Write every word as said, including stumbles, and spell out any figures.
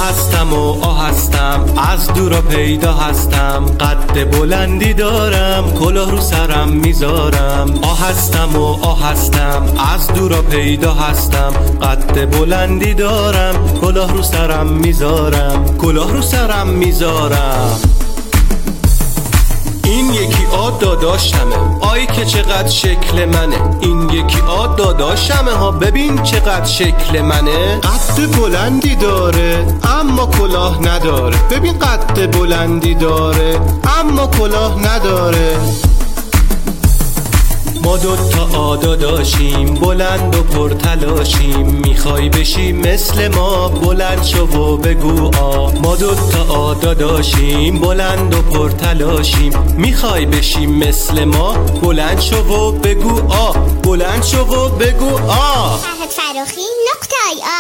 هستم و آه هستم، از دورا پیدا هستم، قد بلندی دارم، کلاه رو سرم میذارم. آه هستم و آه هستم، از دورا پیدا هستم، قد بلندی دارم، کلاه رو سرم میذارم، کلاه رو سرم میذارم. این یکی آ داداشمه، آی که چقدر شکل منه. این یکی آ داداشمه ها، ببین چقدر شکل منه. قد بلندی داره اما کلاه نداره، ببین قد بلندی داره اما کلاه نداره. ما دوتا آ داداشیم، بلند و پرتلاشیم، میخوای بشی مثل ما بلند شو و بگو آ. ما دوتا آ داداشیم، بلند و پرتلاشیم، میخوای بشی مثل ما بلند شو و بگو آ، بلند شو و بگو آ. فرهاد فراخی نقطه آی آ